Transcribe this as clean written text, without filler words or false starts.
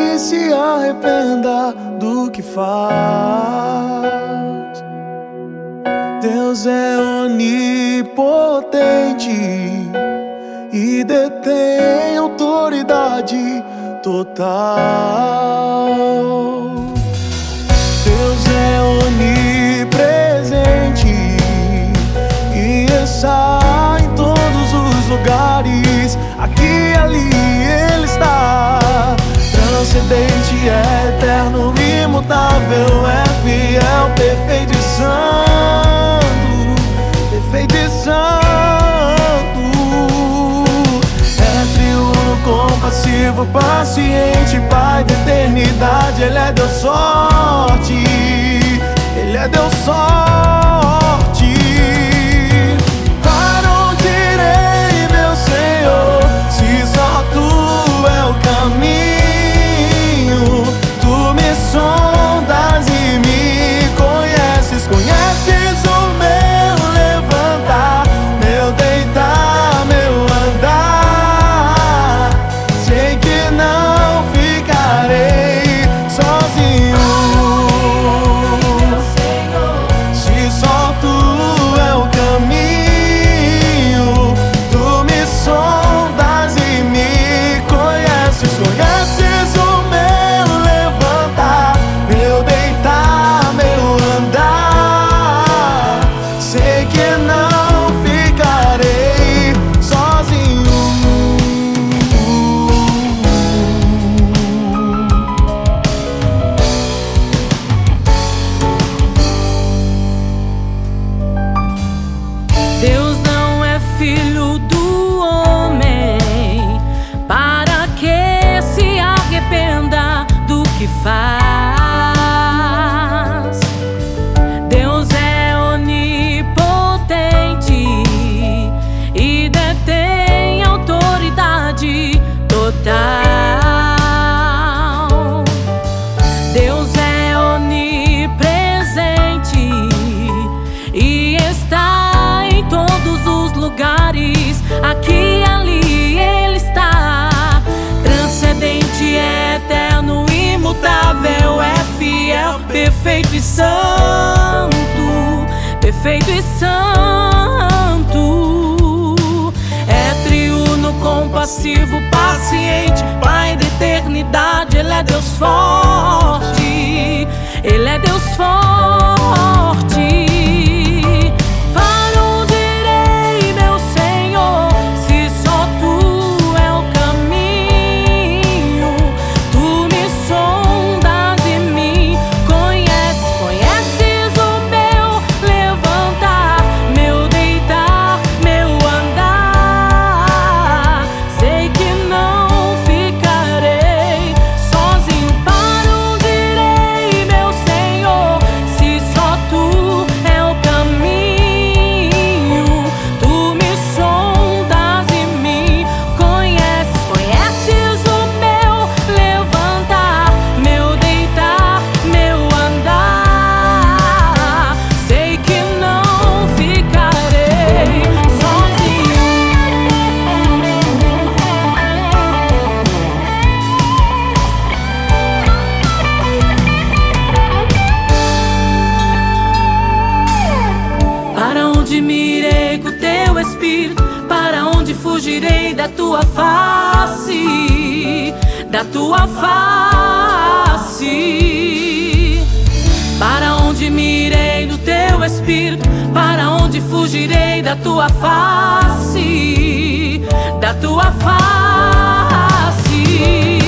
e se arrependa do que faz. Deus é onipotente e detém autoridade total. Deus é onipresente e está em todos os lugares. Aqui e ali Ele está. Transcendente, é eterno, imutável, é fiel, perfeito e santo. Perfeito e santo. É triuno, compassivo, paciente, Pai da eternidade. Ele é Deus forte. Ele é Deus forte. Para onde irei, meu Senhor, se só Tu é o caminho? Tu me sondas e me conheces. Conheces o meu levantar, meu deitar, meu andar. Sei que não ficarei sozinho. Se só Tu é o caminho, Tu me sondas e me conheces. Conheces o meu levantar, meu deitar, meu andar. Sei que não ficarei sozinho. Deus não é filho do homem para que se arrependa do que faz. Deus é onipotente e detém autoridade total. Deus é onipresente e está em todos os lugares. Aqui e ali Ele está. Transcendente, é eterno, imutável, é fiel, perfeito e santo. Perfeito e santo. É triuno, compassivo, paciente, Pai da eternidade. Ele é Deus forte. Ele é Deus forte. Para onde irei, meu Senhor, se só Tu é o caminho? Tu me sondas e me conheces. Conheces o meu levantar, meu deitar, meu andar. Sei que não ficarei sozinho. Para onde irei, meu Senhor, se só Tu é o caminho? Tu me sondas e me conheces. Conheces o meu levantar, meu deitar, meu andar. Sei que não ficarei sozinho. Para onde me irei com Teu Espírito? Para onde fugirei da Tua face? Da Tua face. Para onde me irei do Teu Espírito? Para onde fugirei da Tua face? Da Tua face.